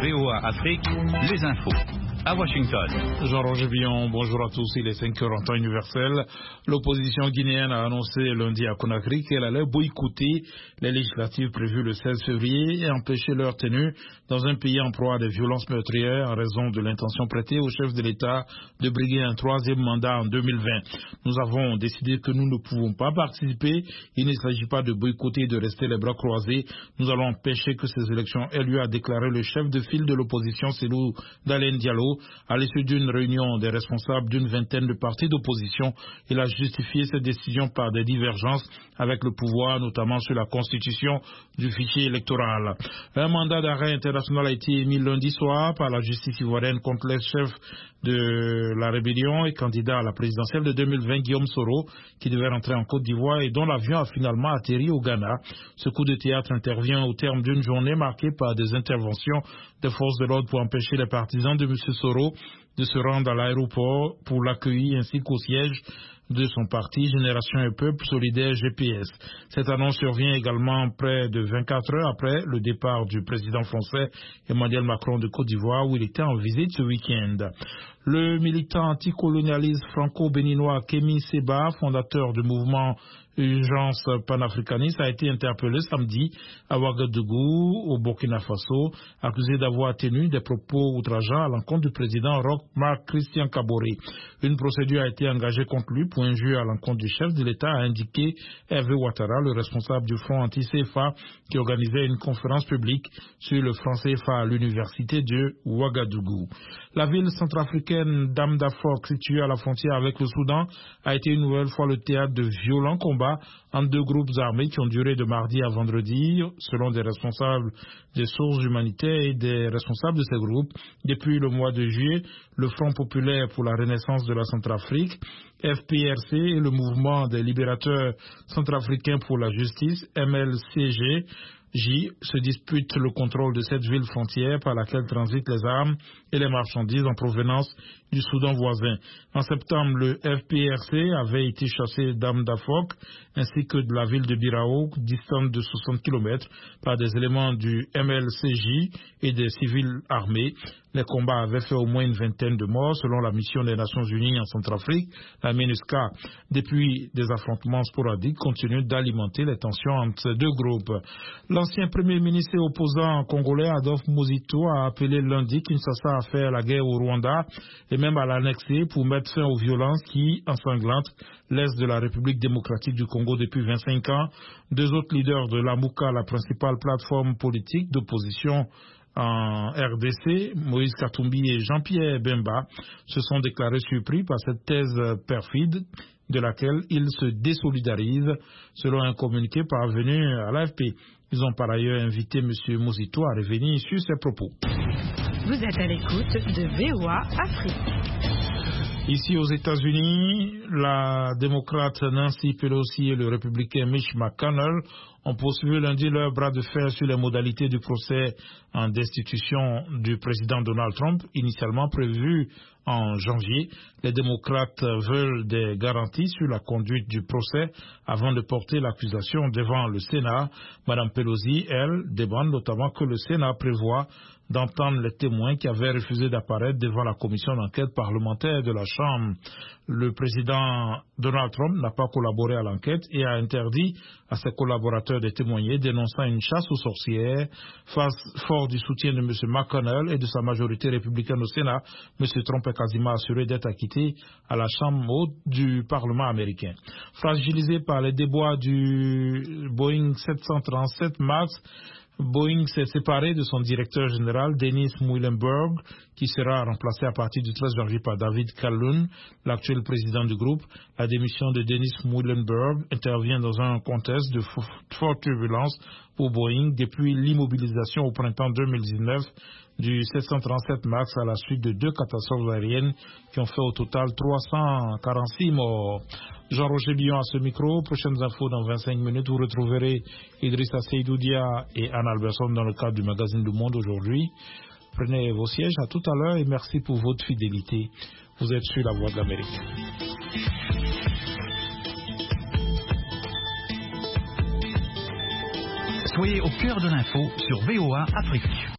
VOA Afrique, les infos. À Washington. Jean-Roger Billon, bonjour à tous. Il est 5h en temps universel. L'opposition guinéenne a annoncé lundi à Conakry qu'elle allait boycotter les législatives prévues le 16 février et empêcher leur tenue dans un pays en proie à des violences meurtrières en raison de l'intention prêtée au chef de l'État de briguer un troisième mandat en 2020. Nous avons décidé que nous ne pouvons pas participer. Il ne s'agit pas de boycotter et de rester les bras croisés. Nous allons empêcher que ces élections aient lieu, a déclaré le chef de file de l'opposition, Cellou Dalein Diallo. À l'issue d'une réunion des responsables d'une vingtaine de partis d'opposition, il a justifié cette décision par des divergences avec le pouvoir, notamment sur la constitution du fichier électoral. Un mandat d'arrêt international a été émis lundi soir par la justice ivoirienne contre les chefs de la rébellion et candidat à la présidentielle de 2020, Guillaume Soro, qui devait rentrer en Côte d'Ivoire et dont l'avion a finalement atterri au Ghana. Ce coup de théâtre intervient au terme d'une journée marquée par des interventions des forces de l'ordre pour empêcher les partisans de M. Soro de se rendre à l'aéroport pour l'accueillir ainsi qu'au siège de son parti Génération et Peuple Solidaire GPS. Cette annonce survient également près de 24 heures après le départ du président français Emmanuel Macron de Côte d'Ivoire où il était en visite ce week-end. Le militant anticolonialiste franco-béninois Kémy Séba, fondateur du mouvement Urgence panafricaniste, a été interpellé samedi à Ouagadougou, au Burkina Faso, accusé d'avoir tenu des propos outrageants à l'encontre du président Roch-Marc Christian Kaboré. Une procédure a été engagée contre lui pour injure à l'encontre du chef de l'État, a indiqué Hervé Ouattara, le responsable du Front anti-CFA, qui organisait une conférence publique sur le franc CFA à l'université de Ouagadougou. La ville centrafricaine d'Amdafok, située à la frontière avec le Soudan, a été une nouvelle fois le théâtre de violents combats entre deux groupes armés qui ont duré de mardi à vendredi, selon des responsables des sources humanitaires et des responsables de ces groupes. Depuis le mois de juillet, le Front populaire pour la renaissance de la Centrafrique, FPRC, et le mouvement des libérateurs centrafricains pour la justice, MLCG, se disputent le contrôle de cette ville frontière par laquelle transitent les armes et les marchandises en provenance du Soudan voisin. En septembre, le FPRC avait été chassé d'Amdafok ainsi que de la ville de Birao, distante de 60 km, par des éléments du MLCJ et des civils armés. Les combats avaient fait au moins une vingtaine de morts selon la mission des Nations Unies en Centrafrique, la MINUSCA. Depuis, des affrontements sporadiques continuent d'alimenter les tensions entre ces deux groupes. L'ancien premier ministre et opposant congolais Adolphe Muzito a appelé lundi Kinshasa à faire la guerre au Rwanda et même à l'annexer pour mettre fin aux violences qui ensanglantent l'est de la République démocratique du Congo depuis 25 ans. Deux autres leaders de l'AMUCA, la principale plateforme politique d'opposition en RDC, Moïse Katumbi et Jean-Pierre Bemba, se sont déclarés surpris par cette thèse perfide de laquelle ils se désolidarisent, selon un communiqué parvenu à l'AFP. Ils ont par ailleurs invité M. Muzito à revenir sur ses propos. Vous êtes à l'écoute de VOA Afrique. Ici aux États-Unis, la démocrate Nancy Pelosi et le républicain Mitch McConnell ont poursuivi lundi leur bras de fer sur les modalités du procès en destitution du président Donald Trump, initialement prévu en janvier. Les démocrates veulent des garanties sur la conduite du procès avant de porter l'accusation devant le Sénat. Madame Pelosi, elle, demande notamment que le Sénat prévoit d'entendre les témoins qui avaient refusé d'apparaître devant la commission d'enquête parlementaire de la Chambre. Le président Donald Trump n'a pas collaboré à l'enquête et a interdit à ses collaborateurs de témoigner, dénonçant une chasse aux sorcières. Fort du soutien de M. McConnell et de sa majorité républicaine au Sénat, M. Trump est quasiment assuré d'être acquitté à la Chambre haute du Parlement américain. Fragilisé par les déboires du Boeing 737 MAX, Boeing s'est séparé de son directeur général, Dennis Muilenburg, qui sera remplacé à partir du 13 janvier par David Calhoun, l'actuel président du groupe. La démission de Dennis Muilenburg intervient dans un contexte de forte turbulence pour Boeing depuis l'immobilisation au printemps 2019 du 737 MAX à la suite de deux catastrophes aériennes qui ont fait au total 346 morts. Jean-Roger Billon à ce micro. Prochaines infos dans 25 minutes. Vous retrouverez Idrissa Seydoudia et Anne Alberson dans le cadre du magazine Le Monde aujourd'hui. Prenez vos sièges. À tout à l'heure et merci pour votre fidélité. Vous êtes sur la Voix de l'Amérique. Soyez au cœur de l'info sur VOA Afrique.